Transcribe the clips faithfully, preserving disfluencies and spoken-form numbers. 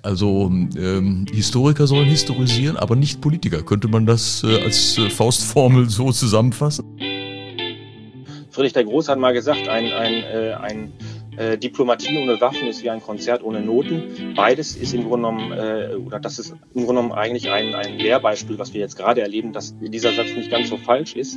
Also ähm, Historiker sollen historisieren, aber nicht Politiker. Könnte man das äh, als äh, Faustformel so zusammenfassen? Friedrich der Große hat mal gesagt, ein, ein, äh, ein äh, Diplomatie ohne Waffen ist wie ein Konzert ohne Noten. Beides ist im Grunde genommen, äh, oder das ist im Grunde genommen eigentlich ein, ein Lehrbeispiel, was wir jetzt gerade erleben, dass dieser Satz nicht ganz so falsch ist.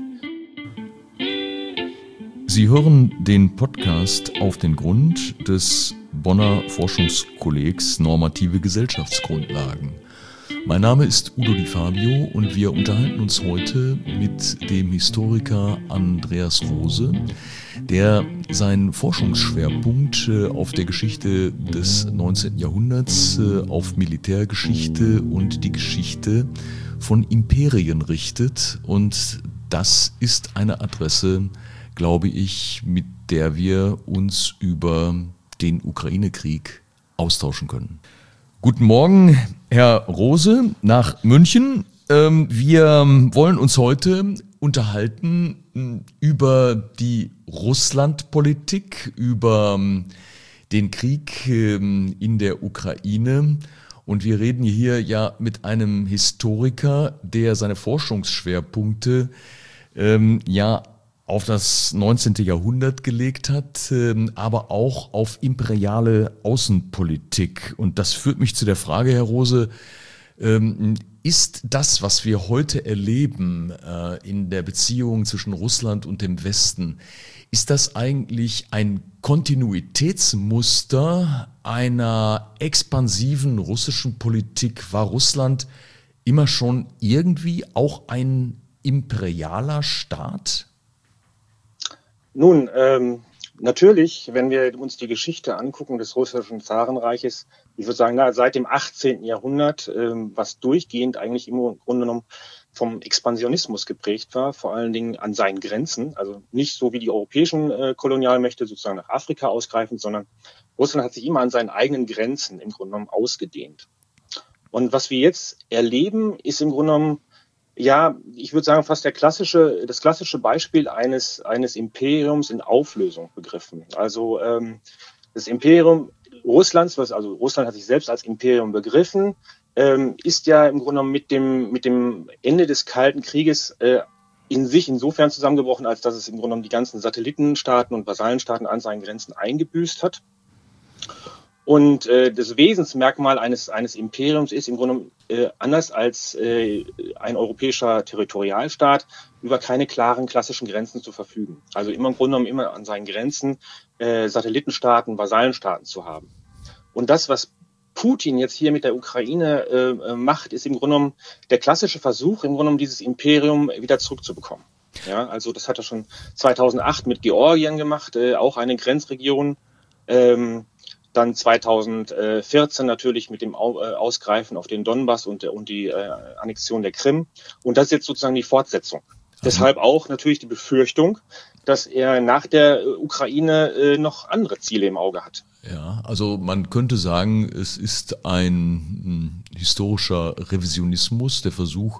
Sie hören den Podcast Auf den Grund des Bonner Forschungskollegs Normative Gesellschaftsgrundlagen. Mein Name ist Udo Di Fabio und wir unterhalten uns heute mit dem Historiker Andreas Rose, der seinen Forschungsschwerpunkt auf der Geschichte des neunzehnten Jahrhunderts, auf Militärgeschichte und die Geschichte von Imperien richtet. Und das ist eine Adresse, glaube ich, mit der wir uns über den Ukraine-Krieg austauschen können. Guten Morgen, Herr Rose, nach München. Wir wollen uns heute unterhalten über die Russlandpolitik, über den Krieg in der Ukraine. Und wir reden hier ja mit einem Historiker, der seine Forschungsschwerpunkte ja auf das neunzehnte Jahrhundert gelegt hat, aber auch auf imperiale Außenpolitik. Und das führt mich zu der Frage, Herr Rose, ist das, was wir heute erleben in der Beziehung zwischen Russland und dem Westen, ist das eigentlich ein Kontinuitätsmuster einer expansiven russischen Politik? War Russland immer schon irgendwie auch ein imperialer Staat? Nun, ähm, natürlich, wenn wir uns die Geschichte angucken des russischen Zarenreiches, ich würde sagen, na, seit dem achtzehnten Jahrhundert, ähm, was durchgehend eigentlich im Grunde genommen vom Expansionismus geprägt war, vor allen Dingen an seinen Grenzen, also nicht so wie die europäischen äh, Kolonialmächte sozusagen nach Afrika ausgreifend, sondern Russland hat sich immer an seinen eigenen Grenzen im Grunde genommen ausgedehnt. Und was wir jetzt erleben, ist im Grunde genommen, ja, ich würde sagen, fast der klassische, das klassische Beispiel eines, eines Imperiums in Auflösung begriffen. Also ähm, das Imperium Russlands, was, also Russland hat sich selbst als Imperium begriffen, ähm, ist ja im Grunde genommen mit dem, mit dem Ende des Kalten Krieges äh, in sich insofern zusammengebrochen, als dass es im Grunde genommen die ganzen Satellitenstaaten und Vasallenstaaten an seinen Grenzen eingebüßt hat. Und äh, das Wesensmerkmal eines, eines Imperiums ist im Grunde äh, anders als äh, ein europäischer Territorialstaat über keine klaren klassischen Grenzen zu verfügen. Also immer im Grunde genommen immer an seinen Grenzen äh, Satellitenstaaten, Vasallenstaaten zu haben. Und das, was Putin jetzt hier mit der Ukraine äh, macht, ist im Grunde genommen der klassische Versuch, im Grunde genommen dieses Imperium wieder zurückzubekommen. Ja, also das hat er schon zweitausendacht mit Georgien gemacht, äh, auch eine Grenzregion. Ähm, Dann zweitausendvierzehn natürlich mit dem Ausgreifen auf den Donbass und, und die äh, Annexion der Krim. Und das ist jetzt sozusagen die Fortsetzung. Mhm. Deshalb auch natürlich die Befürchtung, dass er nach der Ukraine äh, noch andere Ziele im Auge hat. Ja, also man könnte sagen, es ist ein mh, historischer Revisionismus, der Versuch,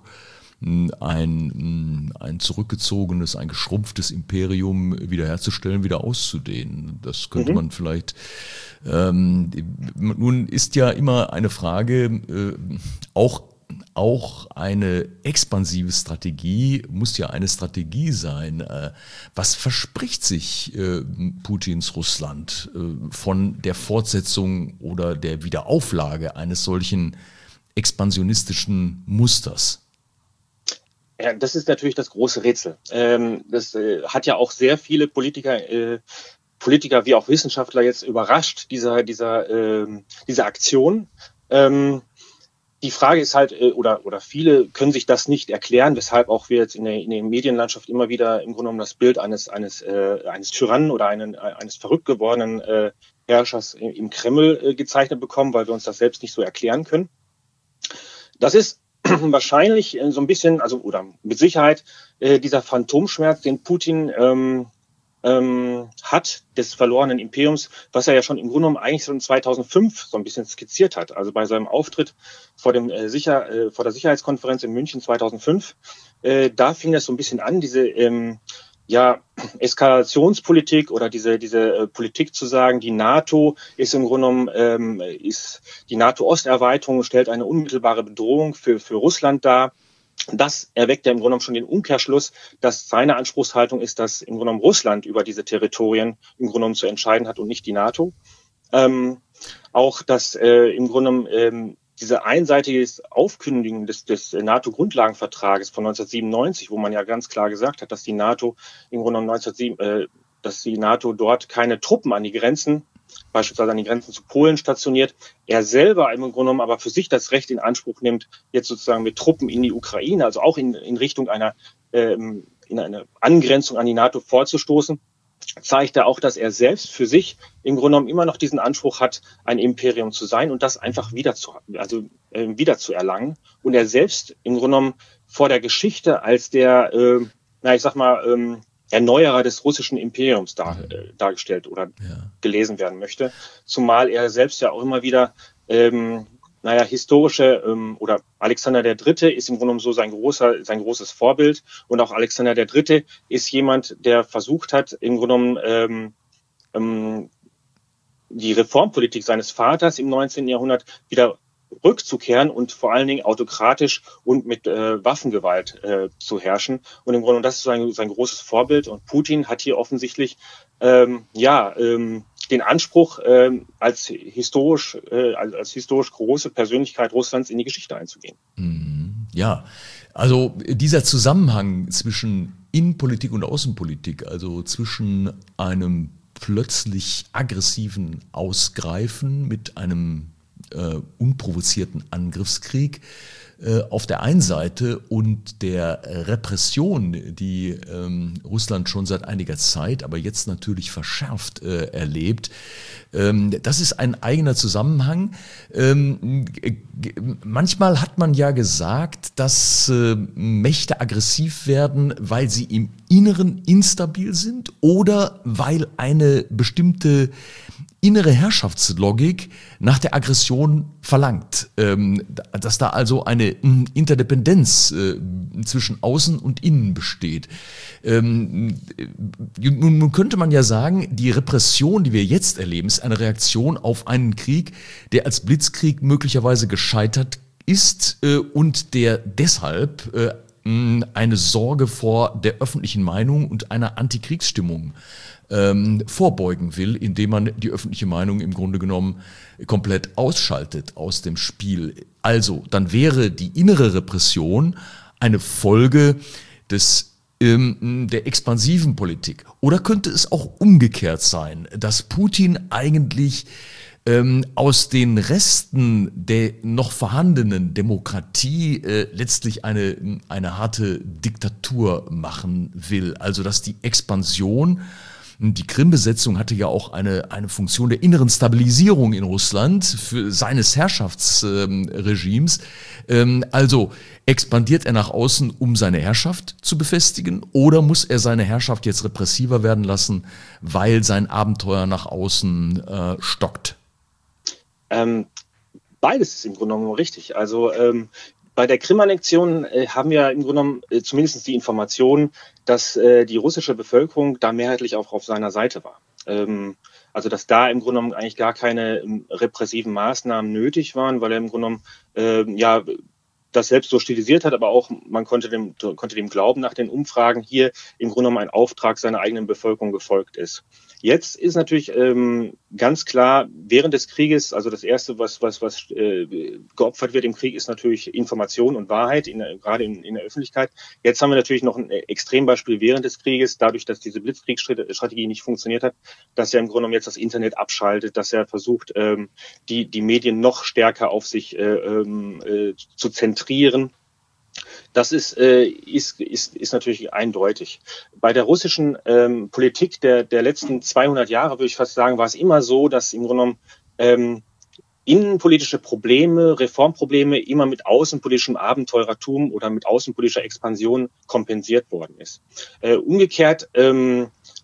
ein, ein zurückgezogenes, ein geschrumpftes Imperium wiederherzustellen, wieder auszudehnen. Das könnte mhm. man vielleicht, ähm, nun ist ja immer eine Frage, äh, auch Auch eine expansive Strategie muss ja eine Strategie sein. Was verspricht sich äh, Putins Russland äh, von der Fortsetzung oder der Wiederauflage eines solchen expansionistischen Musters? Ja, das ist natürlich das große Rätsel. Ähm, das äh, hat ja auch sehr viele Politiker, äh, Politiker wie auch Wissenschaftler jetzt überrascht, dieser, dieser, äh, diese Aktion. Ähm, die Frage ist halt, äh, oder, oder viele können sich das nicht erklären, weshalb auch wir jetzt in der, in der Medienlandschaft immer wieder im Grunde genommen das Bild eines, eines, äh, eines Tyrannen oder einen, eines verrückt gewordenen äh, Herrschers im, im Kreml äh, gezeichnet bekommen, weil wir uns das selbst nicht so erklären können. Das ist wahrscheinlich so ein bisschen, also oder mit Sicherheit äh, dieser Phantomschmerz, den Putin ähm, ähm, hat, des verlorenen Imperiums, was er ja schon im Grunde genommen eigentlich schon zweitausendfünf so ein bisschen skizziert hat. Also bei seinem Auftritt vor dem äh, Sicher, äh, vor der Sicherheitskonferenz in München zweitausendfünf, äh, da fing das so ein bisschen an, diese ähm, ja, Eskalationspolitik oder diese, diese äh, Politik zu sagen, die NATO ist im Grunde genommen, ähm, ist die NATO-Osterweiterung stellt eine unmittelbare Bedrohung für, für Russland dar. Das erweckt ja im Grunde genommen schon den Umkehrschluss, dass seine Anspruchshaltung ist, dass im Grunde genommen Russland über diese Territorien im Grunde genommen zu entscheiden hat und nicht die NATO. Ähm, auch, dass äh, im Grunde genommen ähm, diese einseitige Aufkündigung des, des NATO-Grundlagenvertrages von neunzehnhundertsiebenundneunzig, wo man ja ganz klar gesagt hat, dass die NATO im Grunde genommen neunzehnhundertsieben, äh, dass die NATO dort keine Truppen an die Grenzen, beispielsweise an die Grenzen zu Polen stationiert, er selber im Grunde genommen aber für sich das Recht in Anspruch nimmt, jetzt sozusagen mit Truppen in die Ukraine, also auch in, in Richtung einer ähm, in eine Angrenzung an die NATO vorzustoßen, zeigt er auch, dass er selbst für sich im Grunde genommen immer noch diesen Anspruch hat, ein Imperium zu sein und das einfach wieder zu, also äh, wieder zu erlangen. Und er selbst im Grunde genommen vor der Geschichte als der, äh, na ich sag mal, ähm, Erneuerer des russischen Imperiums dar, äh, dargestellt oder ja. gelesen werden möchte. Zumal er selbst ja auch immer wieder ähm, naja, historische ähm, oder Alexander der Dritte ist im Grunde genommen so sein großer, sein großes Vorbild und auch Alexander der Dritte ist jemand, der versucht hat, im Grunde genommen ähm, ähm, die Reformpolitik seines Vaters im neunzehnten Jahrhundert wieder rückzukehren und vor allen Dingen autokratisch und mit äh, Waffengewalt äh, zu herrschen. Und im Grunde, und das ist sein, sein großes Vorbild. Und Putin hat hier offensichtlich ähm, ja ähm, den Anspruch, ähm, als historisch äh, als, als historisch große Persönlichkeit Russlands in die Geschichte einzugehen. Ja, also dieser Zusammenhang zwischen Innenpolitik und Außenpolitik, also zwischen einem plötzlich aggressiven Ausgreifen mit einem äh, unprovozierten Angriffskrieg äh, auf der einen Seite und der Repression, die ähm, Russland schon seit einiger Zeit, aber jetzt natürlich verschärft äh, erlebt. Ähm, das ist ein eigener Zusammenhang. Ähm, g- manchmal hat man ja gesagt, dass äh, Mächte aggressiv werden, weil sie im Inneren instabil sind oder weil eine bestimmte innere Herrschaftslogik nach der Aggression verlangt, ähm, dass da also eine Interdependenz äh, zwischen Außen und Innen besteht. Ähm, nun, nun könnte man ja sagen, die Repression, die wir jetzt erleben, ist eine Reaktion auf einen Krieg, der als Blitzkrieg möglicherweise gescheitert ist äh, und der deshalb äh, eine Sorge vor der öffentlichen Meinung und einer Antikriegsstimmung ähm, vorbeugen will, indem man die öffentliche Meinung im Grunde genommen komplett ausschaltet aus dem Spiel. Also, dann wäre die innere Repression eine Folge des ähm, der expansiven Politik. Oder könnte es auch umgekehrt sein, dass Putin eigentlich ähm, aus den Resten der noch vorhandenen Demokratie äh, letztlich eine, eine harte Diktatur machen will? Also, dass die Expansion, die Krim-Besetzung hatte ja auch eine, eine Funktion der inneren Stabilisierung in Russland für seines Herrschaftsregimes. Ähm, also expandiert er nach außen, um seine Herrschaft zu befestigen, oder muss er seine Herrschaft jetzt repressiver werden lassen, weil sein Abenteuer nach außen äh, stockt? Ähm, beides ist im Grunde genommen richtig. Also ähm, bei der Krim-Annexion äh, haben wir im Grunde genommen äh, zumindest die Information, dass äh, die russische Bevölkerung da mehrheitlich auch auf seiner Seite war. Ähm, also dass da im Grunde genommen eigentlich gar keine ähm, repressiven Maßnahmen nötig waren, weil er im Grunde genommen äh, ja das selbst so stilisiert hat, aber auch man konnte dem, konnte dem glauben nach den Umfragen hier im Grunde genommen ein Auftrag seiner eigenen Bevölkerung gefolgt ist. Jetzt ist natürlich ähm, ganz klar, während des Krieges, also das Erste, was was was äh, geopfert wird im Krieg, ist natürlich Information und Wahrheit, in der, gerade in, in der Öffentlichkeit. Jetzt haben wir natürlich noch ein Extrembeispiel während des Krieges, dadurch, dass diese Blitzkriegsstrategie nicht funktioniert hat, dass er im Grunde genommen jetzt das Internet abschaltet, dass er versucht, ähm, die die Medien noch stärker auf sich äh, äh, zu zentrieren. Das ist, äh, ist, ist, ist natürlich eindeutig. Bei der russischen ähm, Politik der, der letzten zweihundert Jahre, würde ich fast sagen, war es immer so, dass im Grunde genommen ähm, innenpolitische Probleme, Reformprobleme immer mit außenpolitischem Abenteurertum oder mit außenpolitischer Expansion kompensiert worden ist. Äh, umgekehrt ähm,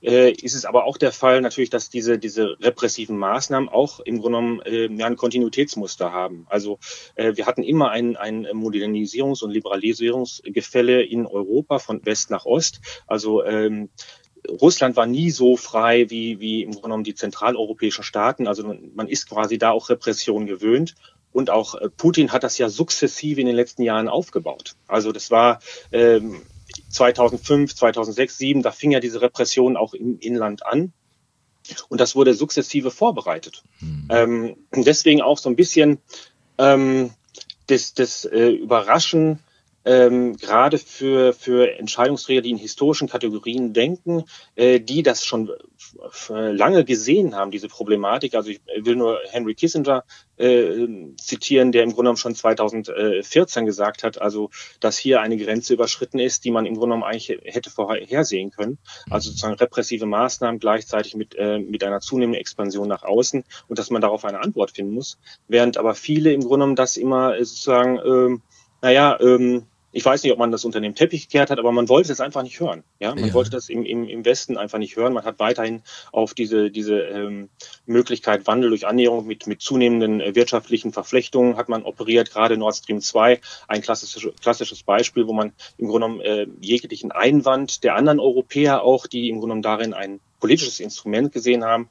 äh, ist es aber auch der Fall natürlich, dass diese, diese repressiven Maßnahmen auch im Grunde genommen äh, ja, ein Kontinuitätsmuster haben. Also äh, wir hatten immer ein, ein Modernisierungs- und Liberalisierungsgefälle in Europa von West nach Ost. Also ähm, Russland war nie so frei wie, wie im Grunde genommen die zentraleuropäischen Staaten. Also man, man ist quasi da auch Repression gewöhnt. Und auch äh, Putin hat das ja sukzessive in den letzten Jahren aufgebaut. Also das war ähm, zweitausendfünf, zweitausendsechs, zweitausendsieben, da fing ja diese Repression auch im Inland an. Und das wurde sukzessive vorbereitet. Mhm. Ähm, deswegen auch so ein bisschen ähm, das, das äh, Überraschen, Ähm, gerade für, für Entscheidungsträger, die in historischen Kategorien denken, äh, die das schon f- lange gesehen haben, diese Problematik. Also ich will nur Henry Kissinger äh, zitieren, der im Grunde genommen schon zweitausendvierzehn gesagt hat, also dass hier eine Grenze überschritten ist, die man im Grunde genommen eigentlich hätte vorhersehen können. Also sozusagen repressive Maßnahmen gleichzeitig mit, äh, mit einer zunehmenden Expansion nach außen und dass man darauf eine Antwort finden muss. Während aber viele im Grunde genommen das immer äh, sozusagen, ähm, naja, ähm, ich weiß nicht, ob man das unter den Teppich gekehrt hat, aber man wollte es einfach nicht hören. Ja, man ja. wollte das im, im, im Westen einfach nicht hören. Man hat weiterhin auf diese, diese ähm, Möglichkeit Wandel durch Annäherung mit, mit zunehmenden äh, wirtschaftlichen Verflechtungen hat man operiert, gerade Nord Stream zwei, ein klassisches, klassisches Beispiel, wo man im Grunde genommen äh, jeglichen Einwand der anderen Europäer auch, die im Grunde genommen darin ein politisches Instrument gesehen haben,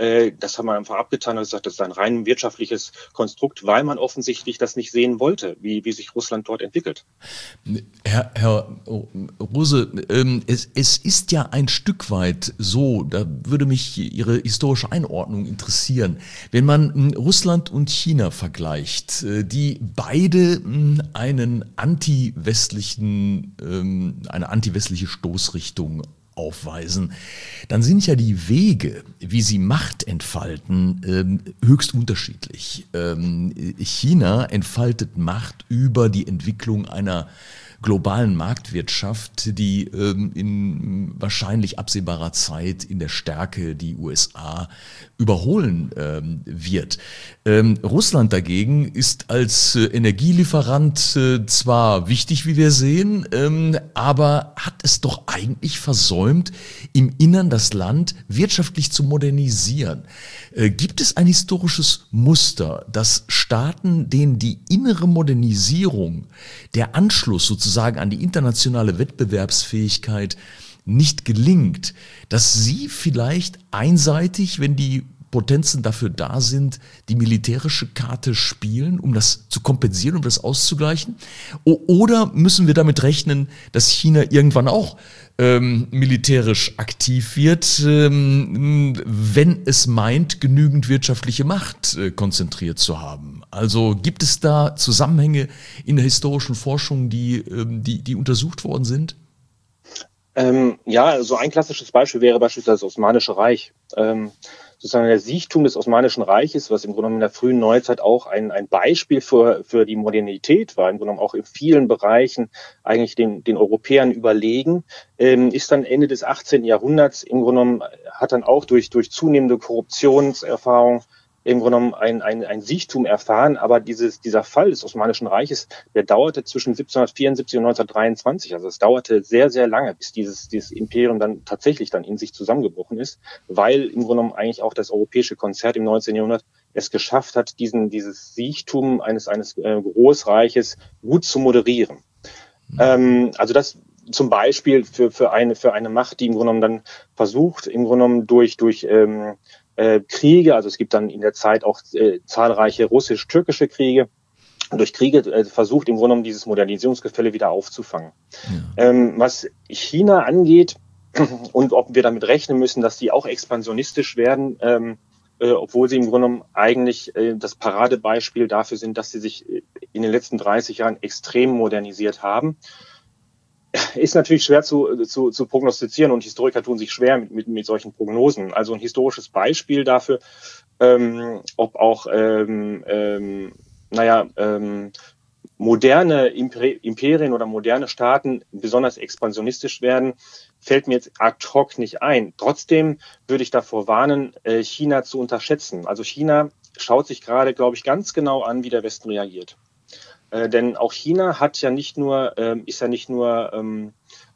das haben wir einfach abgetan und gesagt, das ist ein rein wirtschaftliches Konstrukt, weil man offensichtlich das nicht sehen wollte, wie, wie sich Russland dort entwickelt. Herr, Herr Rose, ähm, es, es ist ja ein Stück weit so, da würde mich Ihre historische Einordnung interessieren, wenn man Russland und China vergleicht, die beide einen anti-westlichen, ähm, eine anti-westliche Stoßrichtung aufweisen, dann sind ja die Wege, wie sie Macht entfalten, ähm, höchst unterschiedlich. Ähm, China entfaltet Macht über die Entwicklung einer globalen Marktwirtschaft, die ähm, in wahrscheinlich absehbarer Zeit in der Stärke die U S A überholen ähm, wird. Ähm, Russland dagegen ist als äh, Energielieferant äh, zwar wichtig, wie wir sehen, ähm, aber hat es doch eigentlich versäumt, im Innern das Land wirtschaftlich zu modernisieren. Äh, gibt es ein historisches Muster, dass Staaten, denen die innere Modernisierung, der Anschluss sozusagen an die internationale Wettbewerbsfähigkeit nicht gelingt, dass sie vielleicht einseitig, wenn die Potenzen dafür da sind, die militärische Karte spielen, um das zu kompensieren, um das auszugleichen? O- oder müssen wir damit rechnen, dass China irgendwann auch ähm, militärisch aktiv wird, ähm, wenn es meint, genügend wirtschaftliche Macht äh, konzentriert zu haben? Also gibt es da Zusammenhänge in der historischen Forschung, die, ähm, die, die untersucht worden sind? Ähm, ja, so ein klassisches Beispiel wäre beispielsweise das Osmanische Reich. Ähm, sozusagen der Siechtum des Osmanischen Reiches, was im Grunde genommen in der frühen Neuzeit auch ein, ein Beispiel für, für die Modernität war, im Grunde genommen auch in vielen Bereichen eigentlich den, den Europäern überlegen, ähm, ist dann Ende des achtzehnten Jahrhunderts im Grunde genommen, hat dann auch durch, durch zunehmende Korruptionserfahrung im Grunde genommen ein, ein, ein Siechtum erfahren, aber dieses, dieser Fall des Osmanischen Reiches, der dauerte zwischen siebzehnhundertvierundsiebzig und neunzehnhundertdreiundzwanzig. Also es dauerte sehr, sehr lange, bis dieses, dieses Imperium dann tatsächlich dann in sich zusammengebrochen ist, weil im Grunde genommen eigentlich auch das europäische Konzert im neunzehnten Jahrhundert es geschafft hat, diesen, dieses Siechtum eines, eines äh, Großreiches gut zu moderieren. Mhm. Ähm, also das zum Beispiel für, für eine, für eine Macht, die im Grunde genommen dann versucht, im Grunde genommen durch, durch, ähm, Äh, Kriege, also es gibt dann in der Zeit auch äh, zahlreiche russisch-türkische Kriege, durch Kriege äh, versucht im Grunde genommen dieses Modernisierungsgefälle wieder aufzufangen. Ja. Ähm, was China angeht und ob wir damit rechnen müssen, dass die auch expansionistisch werden, ähm, äh, obwohl sie im Grunde genommen eigentlich äh, das Paradebeispiel dafür sind, dass sie sich in den letzten dreißig Jahren extrem modernisiert haben. Ist natürlich schwer zu, zu, zu prognostizieren und Historiker tun sich schwer mit, mit, mit solchen Prognosen. Also ein historisches Beispiel dafür, ähm, ob auch, ähm, ähm, naja, ähm, moderne Imperien oder moderne Staaten besonders expansionistisch werden, fällt mir jetzt ad hoc nicht ein. Trotzdem würde ich davor warnen, China zu unterschätzen. Also China schaut sich gerade, glaube ich, ganz genau an, wie der Westen reagiert. Äh, denn auch China hat ja nicht nur, ähm, ist ja nicht nur ähm,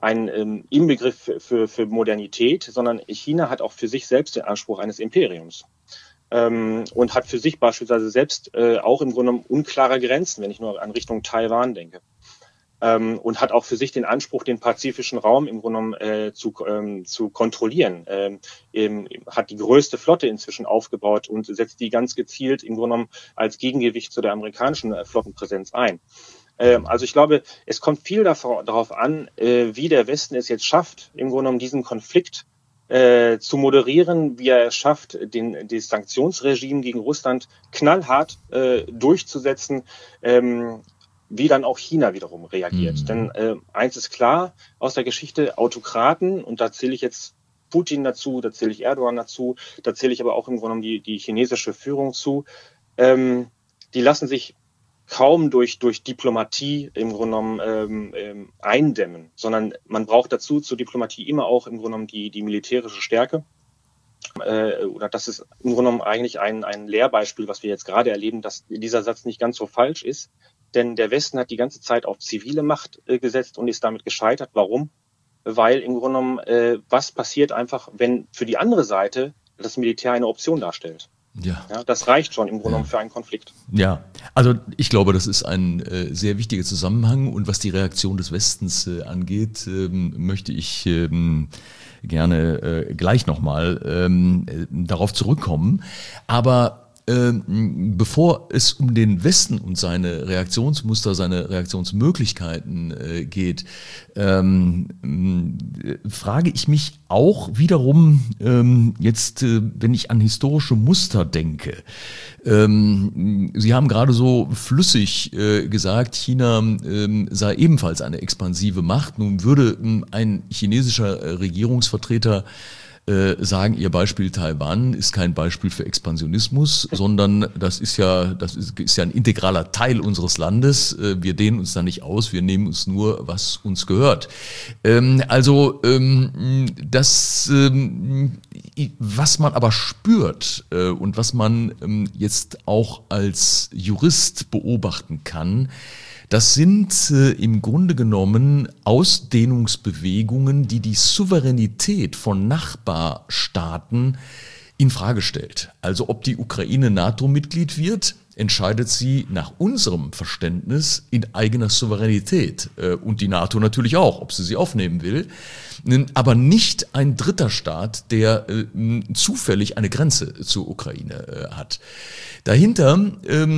ein ähm, Inbegriff für, für Modernität, sondern China hat auch für sich selbst den Anspruch eines Imperiums. Ähm, und hat für sich beispielsweise selbst äh, auch im Grunde genommen unklare Grenzen, wenn ich nur an Richtung Taiwan denke. Ähm, und hat auch für sich den Anspruch, den pazifischen Raum im Grunde genommen äh, zu, ähm, zu kontrollieren. Ähm, eben, hat die größte Flotte inzwischen aufgebaut und setzt die ganz gezielt im Grunde genommen als Gegengewicht zu der amerikanischen äh, Flottenpräsenz ein. Ähm, also ich glaube, es kommt viel davor, darauf an, äh, wie der Westen es jetzt schafft, im Grunde genommen diesen Konflikt Äh, zu moderieren, wie er es schafft, den, das Sanktionsregime gegen Russland knallhart äh, durchzusetzen, ähm, wie dann auch China wiederum reagiert. Mhm. Denn äh, eins ist klar aus der Geschichte, Autokraten, und da zähle ich jetzt Putin dazu, da zähle ich Erdogan dazu, da zähle ich aber auch im Grunde genommen die, die chinesische Führung zu, ähm, die lassen sich kaum durch, durch Diplomatie im Grunde genommen ähm, ähm, eindämmen, sondern man braucht dazu zur Diplomatie immer auch im Grunde genommen die, die militärische Stärke. Äh, oder das ist im Grunde genommen eigentlich ein, ein Lehrbeispiel, was wir jetzt gerade erleben, dass dieser Satz nicht ganz so falsch ist. Denn der Westen hat die ganze Zeit auf zivile Macht äh, gesetzt und ist damit gescheitert. Warum? Weil im Grunde genommen, äh, was passiert einfach, wenn für die andere Seite das Militär eine Option darstellt? Ja. Ja, das reicht schon im Grunde Ja. genommen für einen Konflikt. Ja, also ich glaube, das ist ein äh, sehr wichtiger Zusammenhang, und was die Reaktion des Westens äh, angeht, ähm, möchte ich ähm, gerne äh, gleich nochmal ähm, äh, darauf zurückkommen. Aber ähm, bevor es um den Westen und seine Reaktionsmuster, seine Reaktionsmöglichkeiten äh, geht, ähm, äh, frage ich mich auch wiederum ähm, jetzt, äh, wenn ich an historische Muster denke. Ähm, Sie haben gerade so flüssig äh, gesagt, China ähm, sei ebenfalls eine expansive Macht. Nun würde ähm, ein chinesischer äh, Regierungsvertreter äh, sagen, Ihr Beispiel Taiwan ist kein Beispiel für Expansionismus, sondern das ist ja, das ist, ist ja ein integraler Teil unseres Landes. Äh, wir dehnen uns da nicht aus, wir nehmen uns nur, was uns gehört. Ähm, also ähm, das, ähm, was man aber spürt äh, und was man ähm, jetzt auch als Jurist beobachten kann, das sind äh, im Grunde genommen Ausdehnungsbewegungen, die die Souveränität von Nachbarstaaten in Frage stellt. Also ob die Ukraine NATO-Mitglied wird, entscheidet sie nach unserem Verständnis in eigener Souveränität. Äh, und die NATO natürlich auch, ob sie sie aufnehmen will. Aber nicht ein dritter Staat, der äh, zufällig eine Grenze zur Ukraine äh, hat. Dahinter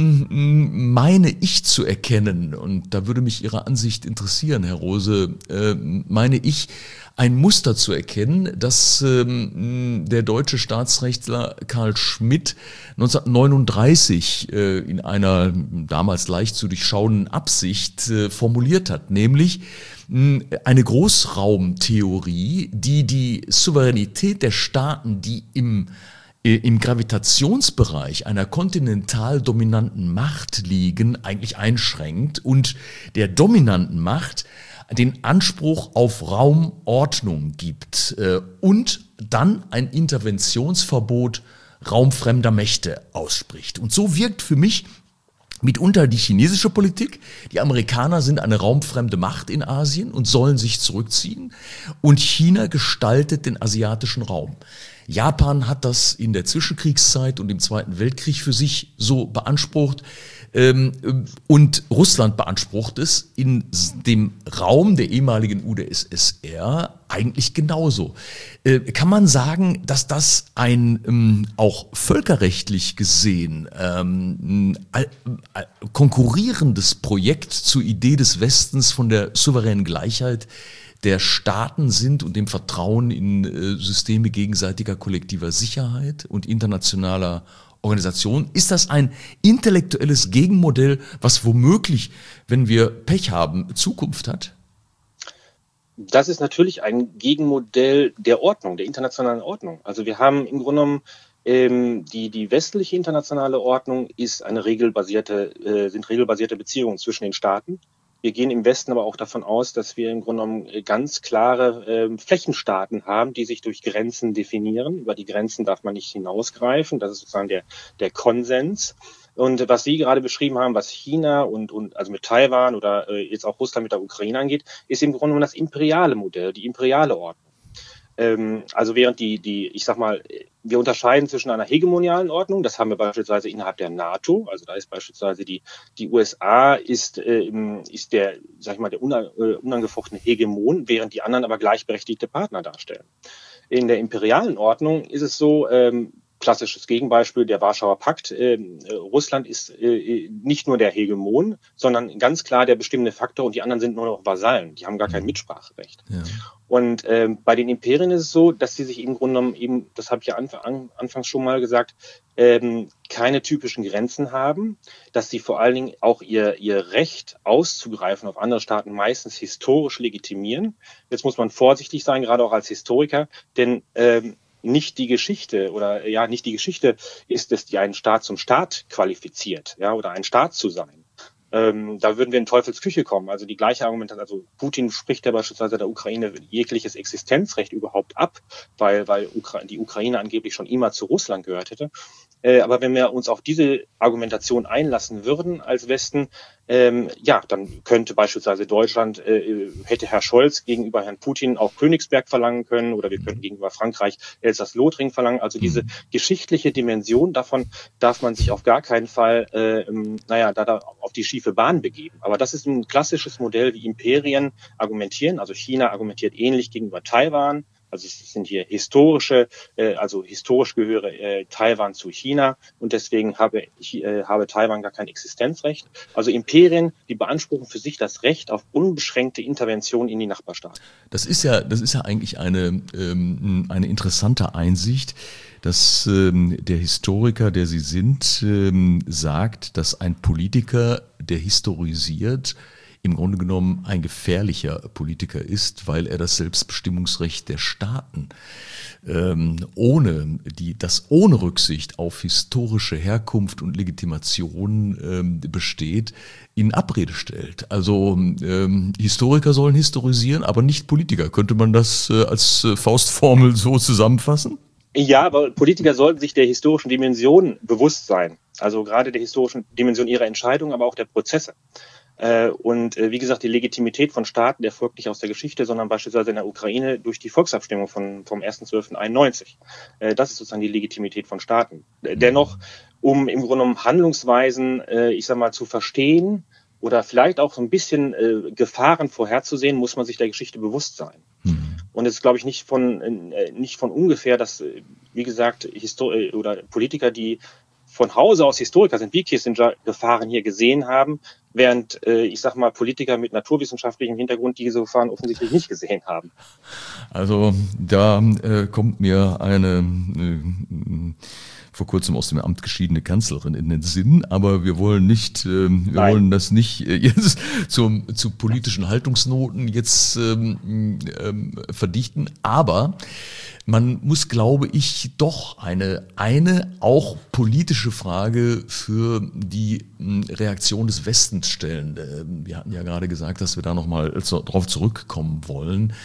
ähm, meine ich zu erkennen, und da würde mich Ihre Ansicht interessieren, Herr Rose, äh, meine ich, ein Muster zu erkennen, das ähm, der deutsche Staatsrechtler Karl Schmitt neunzehnhundertneununddreißig äh, in einer damals leicht zu durchschauenden Absicht äh, formuliert hat, nämlich mh, eine Großraumtheorie, die die Souveränität der Staaten, die im im Gravitationsbereich einer kontinental dominanten Macht liegen, eigentlich einschränkt und der dominanten Macht den Anspruch auf Raumordnung gibt äh, und dann ein Interventionsverbot raumfremder Mächte ausspricht. Und so wirkt für mich mitunter die chinesische Politik. Die Amerikaner sind eine raumfremde Macht in Asien und sollen sich zurückziehen. Und China gestaltet den asiatischen Raum. Japan hat das in der Zwischenkriegszeit und im Zweiten Weltkrieg für sich so beansprucht. Und Russland beansprucht es in dem Raum der ehemaligen U d S S R eigentlich genauso. Kann man sagen, dass das ein auch völkerrechtlich gesehen konkurrierendes Projekt zur Idee des Westens von der souveränen Gleichheit der Staaten sind und dem Vertrauen in Systeme gegenseitiger kollektiver Sicherheit und internationaler Organisation? Ist das ein intellektuelles Gegenmodell, was womöglich, wenn wir Pech haben, Zukunft hat? Das ist natürlich ein Gegenmodell der Ordnung, der internationalen Ordnung. Also wir haben im Grunde genommen ähm, die, die westliche internationale Ordnung ist eine regelbasierte, äh, sind regelbasierte Beziehungen zwischen den Staaten. Wir gehen im Westen aber auch davon aus, dass wir im Grunde genommen ganz klare äh, Flächenstaaten haben, die sich durch Grenzen definieren. Über die Grenzen darf man nicht hinausgreifen. Das ist sozusagen der, der Konsens. Und was Sie gerade beschrieben haben, was China und, und also mit Taiwan oder äh, jetzt auch Russland mit der Ukraine angeht, ist im Grunde genommen das imperiale Modell, die imperiale Ordnung. Ähm, also während die, die, ich sag mal, wir unterscheiden zwischen einer hegemonialen Ordnung, das haben wir beispielsweise innerhalb der NATO, also da ist beispielsweise die, die U S A ist, äh, ist der, sag ich mal, der unangefochtene Hegemon, während die anderen aber gleichberechtigte Partner darstellen. In der imperialen Ordnung ist es so, ähm, klassisches Gegenbeispiel, der Warschauer Pakt. Äh, Russland ist äh, nicht nur der Hegemon, sondern ganz klar der bestimmende Faktor und die anderen sind nur noch Vasallen. Die haben gar kein Mitspracherecht. Ja. Und ähm, bei den Imperien ist es so, dass sie sich im Grunde genommen eben, das habe ich ja anf- an, anfangs schon mal gesagt, ähm, keine typischen Grenzen haben, dass sie vor allen Dingen auch ihr, ihr Recht auszugreifen auf andere Staaten meistens historisch legitimieren. Jetzt muss man vorsichtig sein, gerade auch als Historiker, denn ähm, nicht die Geschichte oder ja nicht die Geschichte ist es, die einen Staat zum Staat qualifiziert, ja, oder ein Staat zu sein. Ähm, da würden wir in Teufelsküche kommen. Also die gleiche Argumentation, also Putin spricht ja beispielsweise der Ukraine jegliches Existenzrecht überhaupt ab, weil, weil Ukra- die Ukraine angeblich schon immer zu Russland gehört hätte. Äh, aber wenn wir uns auf diese Argumentation einlassen würden als Westen, ähm, ja, dann könnte beispielsweise Deutschland, äh, hätte Herr Scholz gegenüber Herrn Putin auch Königsberg verlangen können oder wir könnten gegenüber Frankreich Elsass-Lothringen verlangen. Also diese geschichtliche Dimension, davon darf man sich auf gar keinen Fall, äh, naja, da, da auf die schiefe Bahn begeben. Aber das ist ein klassisches Modell, wie Imperien argumentieren. Also China argumentiert ähnlich gegenüber Taiwan. Also es sind hier historische, äh, also historisch gehöre äh, Taiwan zu China und deswegen habe, ich, äh, habe Taiwan gar kein Existenzrecht. Also Imperien, die beanspruchen für sich das Recht auf unbeschränkte Intervention in die Nachbarstaaten. Das ist ja, das ist ja eigentlich eine, ähm, eine interessante Einsicht, dass ähm, der Historiker, der Sie sind, ähm, sagt, dass ein Politiker, der historisiert, im Grunde genommen ein gefährlicher Politiker ist, weil er das Selbstbestimmungsrecht der Staaten ähm, ohne die, das ohne Rücksicht auf historische Herkunft und Legitimation ähm, besteht, in Abrede stellt. Also ähm, Historiker sollen historisieren, aber nicht Politiker. Könnte man das äh, als äh, Faustformel so zusammenfassen? Ja, aber Politiker sollten sich der historischen Dimension bewusst sein. Also gerade der historischen Dimension ihrer Entscheidungen, aber auch der Prozesse. Und wie gesagt, die Legitimität von Staaten erfolgt nicht aus der Geschichte, sondern beispielsweise in der Ukraine durch die Volksabstimmung von, vom erster zwölfter einundneunzig. Das ist sozusagen die Legitimität von Staaten. Dennoch, um im Grunde genommen Handlungsweisen, ich sag mal, zu verstehen oder vielleicht auch so ein bisschen Gefahren vorherzusehen, muss man sich der Geschichte bewusst sein. Mhm. Und es ist, glaube ich, nicht von, nicht von ungefähr, dass, wie gesagt, Histor- oder Politiker, die von Hause aus Historiker sind, wie Kissinger, Gefahren hier gesehen haben, während, äh, ich sag mal, Politiker mit naturwissenschaftlichem Hintergrund diese Gefahren offensichtlich nicht gesehen haben. Also da äh, kommt mir eine äh, vor kurzem aus dem Amt geschiedene Kanzlerin in den Sinn, aber wir wollen nicht, äh, wir Nein. wollen das nicht äh, jetzt zum, zu politischen Haltungsnoten jetzt ähm, ähm, verdichten, aber man muss, glaube ich, doch eine, eine auch politische Frage für die Reaktion des Westens stellen. Wir hatten ja gerade gesagt, dass wir da nochmal drauf zurückkommen wollen.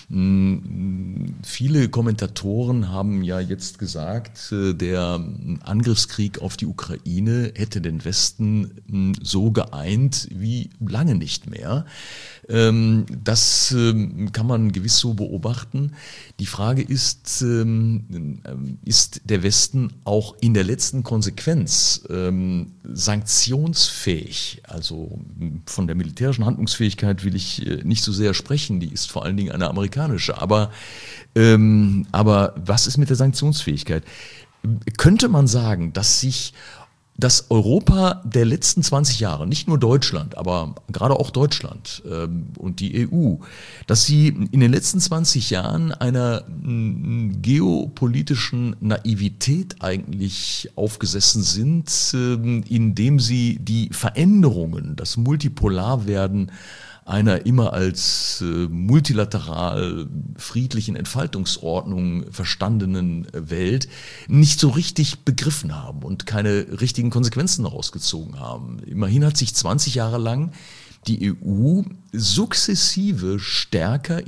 Viele Kommentatoren haben ja jetzt gesagt, der Angriffskrieg auf die Ukraine hätte den Westen so geeint wie lange nicht mehr. Das kann man gewiss so beobachten. Die Frage ist, ist der Westen auch in der letzten Konsequenz sanktionsfähig? Also von der militärischen Handlungsfähigkeit will ich nicht so sehr sprechen, die ist vor allen Dingen eine amerikanische. Aber, aber was ist mit der Sanktionsfähigkeit? Könnte man sagen, dass sich das Europa der letzten zwanzig Jahre, nicht nur Deutschland, aber gerade auch Deutschland ähm, und die E U, dass sie in den letzten zwanzig Jahren einer m, geopolitischen Naivität eigentlich aufgesessen sind, ähm, indem sie die Veränderungen, das Multipolarwerden einer immer als äh, multilateral friedlichen Entfaltungsordnung verstandenen Welt nicht so richtig begriffen haben und keine richtigen Konsequenzen daraus gezogen haben. Immerhin hat sich zwanzig Jahre lang die E U sukzessive stärker in die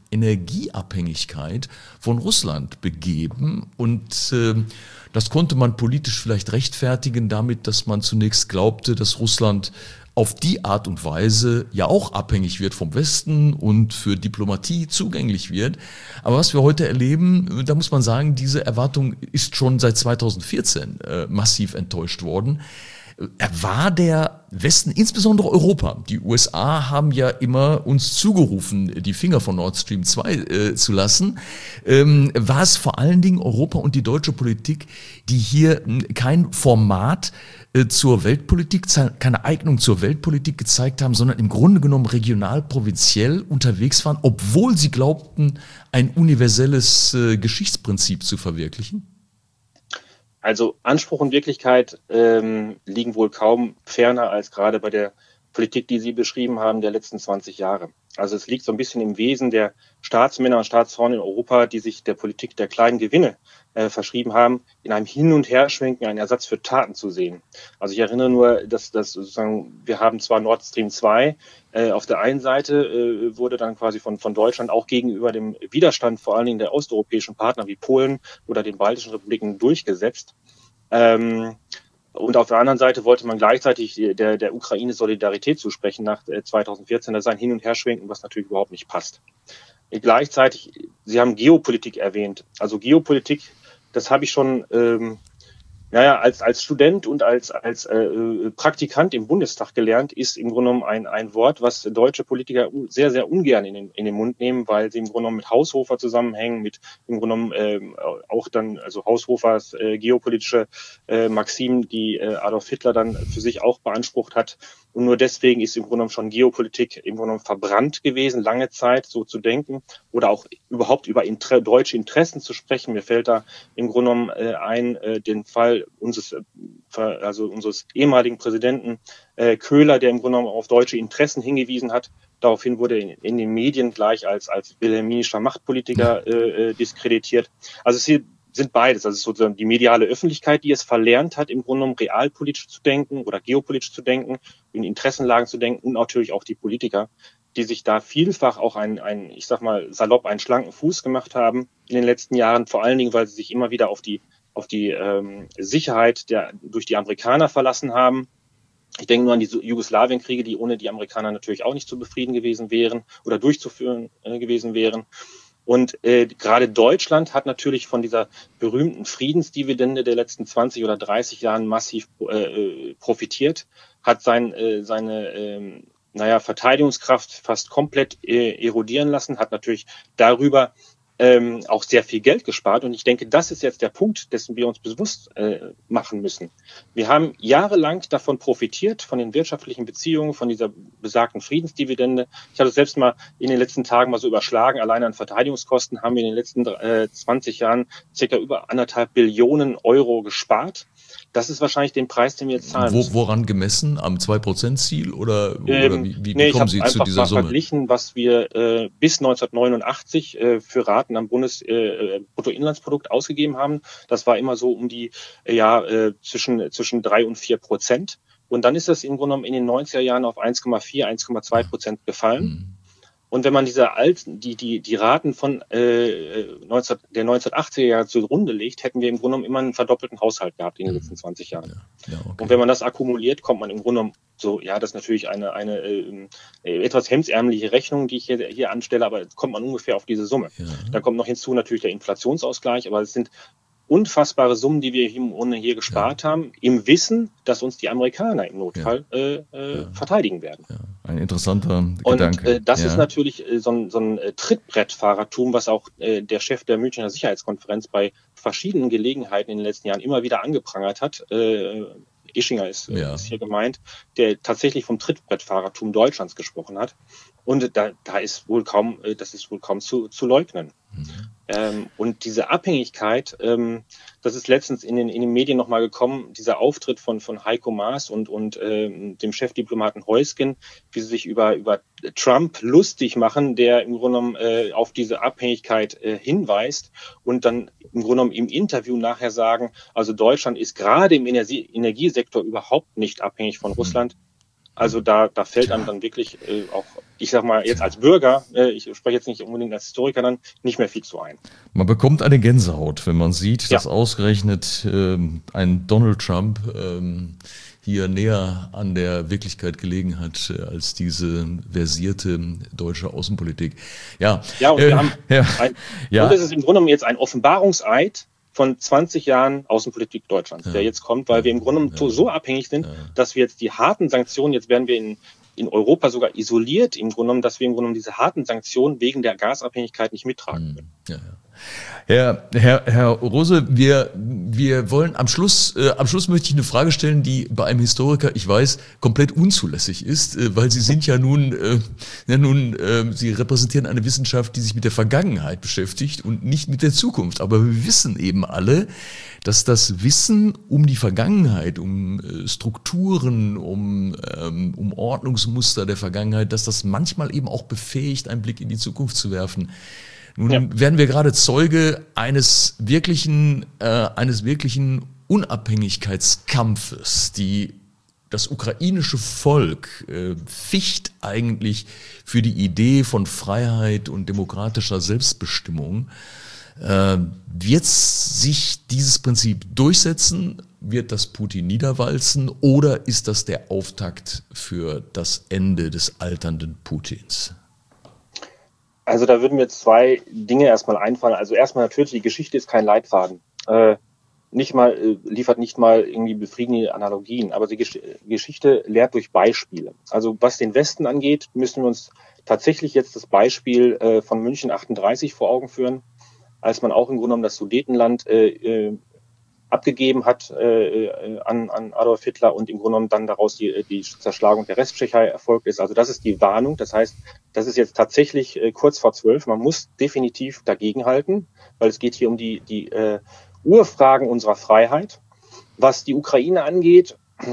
Energieabhängigkeit von Russland begeben. Und äh, das konnte man politisch vielleicht rechtfertigen damit, dass man zunächst glaubte, dass Russland auf die Art und Weise ja auch abhängig wird vom Westen und für Diplomatie zugänglich wird. Aber was wir heute erleben, da muss man sagen, diese Erwartung ist schon seit zweitausendvierzehn äh, massiv enttäuscht worden. War der Westen, insbesondere Europa, die U S A haben ja immer uns zugerufen, die Finger von Nord Stream zwei äh, zu lassen, ähm, war es vor allen Dingen Europa und die deutsche Politik, die hier kein Format äh, zur Weltpolitik, keine Eignung zur Weltpolitik gezeigt haben, sondern im Grunde genommen regional, provinziell unterwegs waren, obwohl sie glaubten, ein universelles äh, Geschichtsprinzip zu verwirklichen? Also Anspruch und Wirklichkeit ähm, liegen wohl kaum ferner als gerade bei der Politik, die Sie beschrieben haben, der letzten zwanzig Jahre. Also es liegt so ein bisschen im Wesen der Staatsmänner und Staatsfrauen in Europa, die sich der Politik der kleinen Gewinne äh, verschrieben haben, in einem Hin- und Herschwenken einen Ersatz für Taten zu sehen. Also ich erinnere nur, dass, dass sozusagen wir haben zwar Nord Stream zwei, äh, auf der einen Seite äh, wurde dann quasi von, von Deutschland auch gegenüber dem Widerstand vor allen Dingen der osteuropäischen Partner wie Polen oder den baltischen Republiken durchgesetzt. Ähm, Und auf der anderen Seite wollte man gleichzeitig der, der Ukraine Solidarität zusprechen nach zweitausendvierzehn. Das ist ein Hin- und Herschwenken, was natürlich überhaupt nicht passt. Gleichzeitig, Sie haben Geopolitik erwähnt. Also Geopolitik, das habe ich schon ähm, naja, als, als Student und als, als äh, Praktikant im Bundestag gelernt, ist im Grunde genommen ein, ein Wort, was deutsche Politiker sehr, sehr ungern in den, in den Mund nehmen, weil sie im Grunde genommen mit Haushofer zusammenhängen, mit im Grunde genommen äh, auch dann, also Haushofers äh, geopolitische äh, Maximen, die äh, Adolf Hitler dann für sich auch beansprucht hat. Und nur deswegen ist im Grunde genommen schon Geopolitik im Grunde genommen verbrannt gewesen, lange Zeit so zu denken oder auch überhaupt über Inter- deutsche Interessen zu sprechen. Mir fällt da im Grunde genommen äh, ein, äh, den Fall unseres, äh, also unseres ehemaligen Präsidenten äh, Köhler, der im Grunde genommen auf deutsche Interessen hingewiesen hat. Daraufhin wurde in, in den Medien gleich als, als wilhelminischer Machtpolitiker äh, diskreditiert. Also es hier sind beides. Also sozusagen die mediale Öffentlichkeit, die es verlernt hat, im Grunde genommen realpolitisch zu denken oder geopolitisch zu denken, in Interessenlagen zu denken und natürlich auch die Politiker, die sich da vielfach auch einen, einen, ich sag mal, salopp einen schlanken Fuß gemacht haben in den letzten Jahren, vor allen Dingen, weil sie sich immer wieder auf die, auf die ähm, Sicherheit der durch die Amerikaner verlassen haben. Ich denke nur an die Jugoslawienkriege, die ohne die Amerikaner natürlich auch nicht zu befrieden gewesen wären oder durchzuführen äh, gewesen wären. Und äh, gerade Deutschland hat natürlich von dieser berühmten Friedensdividende der letzten zwanzig oder dreißig Jahren massiv äh, profitiert, hat sein, äh, seine äh, naja, Verteidigungskraft fast komplett äh, erodieren lassen, hat natürlich darüber ähm, auch sehr viel Geld gespart. Und ich denke, das ist jetzt der Punkt, dessen wir uns bewusst äh, machen müssen. Wir haben jahrelang davon profitiert, von den wirtschaftlichen Beziehungen, von dieser besagten Friedensdividende. Ich habe es selbst mal in den letzten Tagen mal so überschlagen. Allein an Verteidigungskosten haben wir in den letzten äh, zwanzig Jahren circa über anderthalb Billionen Euro gespart. Das ist wahrscheinlich den Preis, den wir jetzt zahlen müssen. Wo, woran gemessen? Am zwei Prozent Ziel oder, ähm, oder wie, wie nee, kommen Sie zu dieser Summe? Ich habe einfach mal verglichen, was wir äh, bis neunzehnhundertneunundachtzig äh, für Raten am Bundesbruttoinlandsprodukt äh, ausgegeben haben. Das war immer so um die äh, ja äh, zwischen zwischen drei und vier Prozent. Und dann ist das im Grunde genommen in den neunziger Jahren auf eins Komma vier, eins Komma zwei Prozent gefallen. Mhm. Und wenn man diese alten, die, die, die Raten von äh, neunzehn, der neunzehnhundertachtziger Jahre zugrunde legt, hätten wir im Grunde genommen immer einen verdoppelten Haushalt gehabt in den letzten zwanzig Jahren. Ja, ja, okay. Und wenn man das akkumuliert, kommt man im Grunde genommen so, ja, das ist natürlich eine, eine äh, etwas hemdsärmliche Rechnung, die ich hier, hier anstelle, aber kommt man ungefähr auf diese Summe. Ja. Dann kommt noch hinzu natürlich der Inflationsausgleich, aber es sind unfassbare Summen, die wir hier, hier gespart ja. haben, im Wissen, dass uns die Amerikaner im Notfall ja. äh, äh, ja. verteidigen werden. Ja. Ein interessanter und, Gedanke. Und äh, das ja. ist natürlich äh, so ein, so ein äh, Trittbrettfahrertum, was auch äh, der Chef der Münchner Sicherheitskonferenz bei verschiedenen Gelegenheiten in den letzten Jahren immer wieder angeprangert hat. Äh, Ischinger ist, ja. ist hier gemeint, der tatsächlich vom Trittbrettfahrertum Deutschlands gesprochen hat. Und da, da ist wohl kaum, das ist wohl kaum zu, zu leugnen. Mhm. Ähm, und diese Abhängigkeit, ähm, das ist letztens in den, in den Medien nochmal gekommen, dieser Auftritt von, von Heiko Maas und, und ähm, dem Chefdiplomaten Heusgen, wie sie sich über, über Trump lustig machen, der im Grunde genommen äh, auf diese Abhängigkeit äh, hinweist und dann im Grunde genommen im Interview nachher sagen, also Deutschland ist gerade im Energie- Energiesektor überhaupt nicht abhängig von Russland. Also da, da fällt einem dann wirklich äh, auch ich sag mal, jetzt als Bürger, äh, ich spreche jetzt nicht unbedingt als Historiker dann, nicht mehr viel zu ein. Man bekommt eine Gänsehaut, wenn man sieht, Ja. dass ausgerechnet ähm, ein Donald Trump ähm, hier näher an der Wirklichkeit gelegen hat äh, als diese versierte deutsche Außenpolitik. Ja, Ja, und äh, wir haben ja, ein, ja. und es ist im Grunde genommen jetzt ein Offenbarungseid von zwanzig Jahren Außenpolitik Deutschlands, Ja. der jetzt kommt, weil wir im Grunde genommen Ja. so abhängig sind, Ja. dass wir jetzt die harten Sanktionen, jetzt werden wir in, in Europa sogar isoliert, im Grunde genommen, dass wir im Grunde genommen diese harten Sanktionen wegen der Gasabhängigkeit nicht mittragen können. Ja, ja. Herr, Herr, Herr Rose, wir, wir wollen am Schluss, äh, am Schluss möchte ich eine Frage stellen, die bei einem Historiker, ich weiß, komplett unzulässig ist, äh, weil Sie sind ja nun, äh, ja nun, äh, Sie repräsentieren eine Wissenschaft, die sich mit der Vergangenheit beschäftigt und nicht mit der Zukunft. Aber wir wissen eben alle, dass das Wissen um die Vergangenheit, um äh, Strukturen, um, ähm, um Ordnungsmuster der Vergangenheit, dass das manchmal eben auch befähigt, einen Blick in die Zukunft zu werfen. Nun ja. werden wir gerade Zeuge eines wirklichen, äh, eines wirklichen Unabhängigkeitskampfes. Die, das ukrainische Volk äh, ficht eigentlich für die Idee von Freiheit und demokratischer Selbstbestimmung. Äh, wird sich dieses Prinzip durchsetzen? Wird das Putin niederwalzen? Oder ist das der Auftakt für das Ende des alternden Putins? Also da würden mir zwei Dinge erstmal einfallen. Also erstmal natürlich, die Geschichte ist kein Leitfaden. Äh, nicht mal, äh, liefert nicht mal irgendwie befriedigende Analogien, aber die Gesch- Geschichte lehrt durch Beispiele. Also was den Westen angeht, müssen wir uns tatsächlich jetzt das Beispiel äh, von München achtunddreißig vor Augen führen, als man auch im Grunde genommen das Sudetenland äh, äh, abgegeben hat äh, an, an Adolf Hitler und im Grunde genommen dann daraus die, die Zerschlagung der Resttschechei erfolgt ist. Also das ist die Warnung. Das heißt, das ist jetzt tatsächlich äh, kurz vor zwölf. Man muss definitiv dagegenhalten, weil es geht hier um die, die äh, Urfragen unserer Freiheit. Was die Ukraine angeht,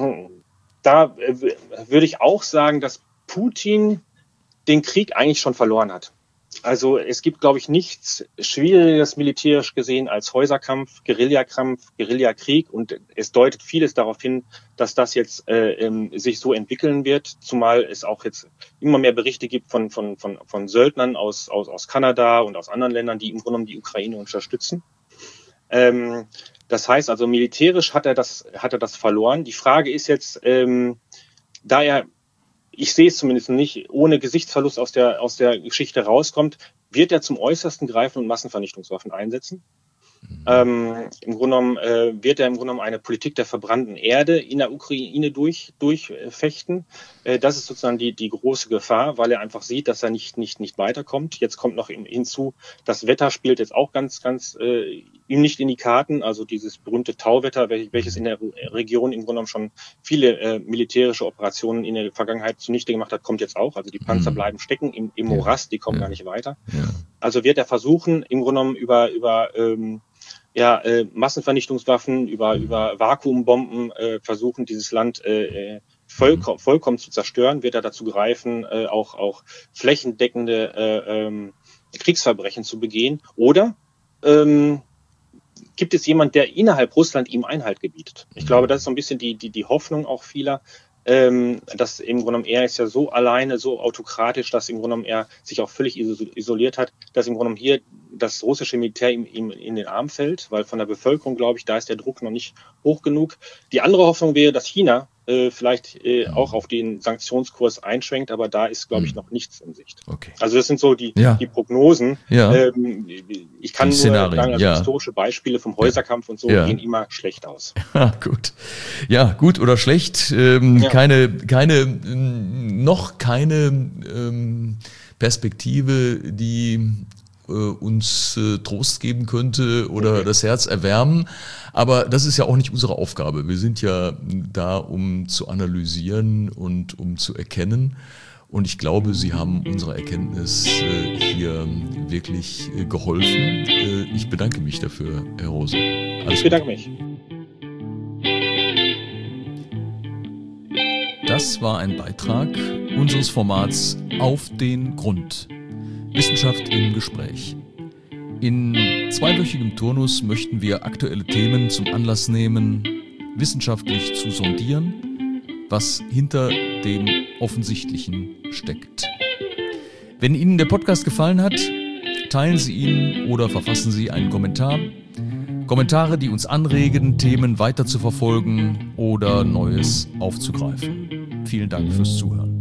da äh, würde ich auch sagen, dass Putin den Krieg eigentlich schon verloren hat. Also es gibt, glaube ich, nichts Schwieriges militärisch gesehen als Häuserkampf, Guerillakampf, Guerillakrieg und es deutet vieles darauf hin, dass das jetzt äh, ähm, sich so entwickeln wird, zumal es auch jetzt immer mehr Berichte gibt von von von von Söldnern aus aus aus Kanada und aus anderen Ländern, die im Grunde genommen die Ukraine unterstützen. Ähm, das heißt also militärisch hat er das hat er das verloren. Die Frage ist jetzt, ähm, da er ich sehe es zumindest nicht, ohne Gesichtsverlust aus der, aus der Geschichte rauskommt, wird er zum Äußersten greifen und Massenvernichtungswaffen einsetzen. Mhm. Ähm, Im Grunde genommen äh, wird er im Grunde genommen eine Politik der verbrannten Erde in der Ukraine durch, durchfechten. Äh, das ist sozusagen die, die große Gefahr, weil er einfach sieht, dass er nicht, nicht, nicht weiterkommt. Jetzt kommt noch hinzu, das Wetter spielt jetzt auch ganz, ganz äh, ihm nicht in die Karten. Also dieses berühmte Tauwetter, welches in der Region im Grunde genommen schon viele äh, militärische Operationen in der Vergangenheit zunichte gemacht hat, kommt jetzt auch. Also die Panzer mhm. bleiben stecken im, im Morast, die kommen ja. gar nicht weiter. Ja. Also wird er versuchen, im Grunde genommen über, über ähm, ja, äh, Massenvernichtungswaffen, über, über Vakuumbomben äh, versuchen, dieses Land äh, vollkommen, vollkommen zu zerstören, wird er dazu greifen, äh, auch, auch flächendeckende äh, ähm, Kriegsverbrechen zu begehen. Oder ähm, gibt es jemand, der innerhalb Russland ihm Einhalt gebietet? Ich glaube, das ist so ein bisschen die, die, die Hoffnung auch vieler, ähm, dass im Grunde genommen er ist ja so alleine, so autokratisch, dass im Grunde genommen er sich auch völlig isoliert hat, dass im Grunde genommen hier das russische Militär ihm, ihm in den Arm fällt, weil von der Bevölkerung, glaube ich, da ist der Druck noch nicht hoch genug. Die andere Hoffnung wäre, dass China äh, vielleicht äh, auch auf den Sanktionskurs einschwenkt, aber da ist, glaube ich, noch nichts in Sicht. Okay. Also das sind so die, ja. die Prognosen. Ja. Ähm, ich kann nur sagen, also ja. historische Beispiele vom Häuserkampf ja. und so ja. gehen immer schlecht aus. Ja, gut. Ja, gut oder schlecht. Ähm, ja. Keine, keine, noch keine ähm, Perspektive, die äh, uns äh, Trost geben könnte oder okay. das Herz erwärmen. Aber das ist ja auch nicht unsere Aufgabe. Wir sind ja da, um zu analysieren und um zu erkennen. Und ich glaube, Sie haben unserer Erkenntnis äh, hier wirklich äh, geholfen. Äh, ich bedanke mich dafür, Herr Rose. Alles ich bedanke mich. Das war ein Beitrag unseres Formats Auf den Grund. Wissenschaft im Gespräch. In zweiwöchigem Turnus möchten wir aktuelle Themen zum Anlass nehmen, wissenschaftlich zu sondieren, was hinter dem Offensichtlichen steckt. Wenn Ihnen der Podcast gefallen hat, teilen Sie ihn oder verfassen Sie einen Kommentar. Kommentare, die uns anregen, Themen weiter zu verfolgen oder Neues aufzugreifen. Vielen Dank fürs Zuhören.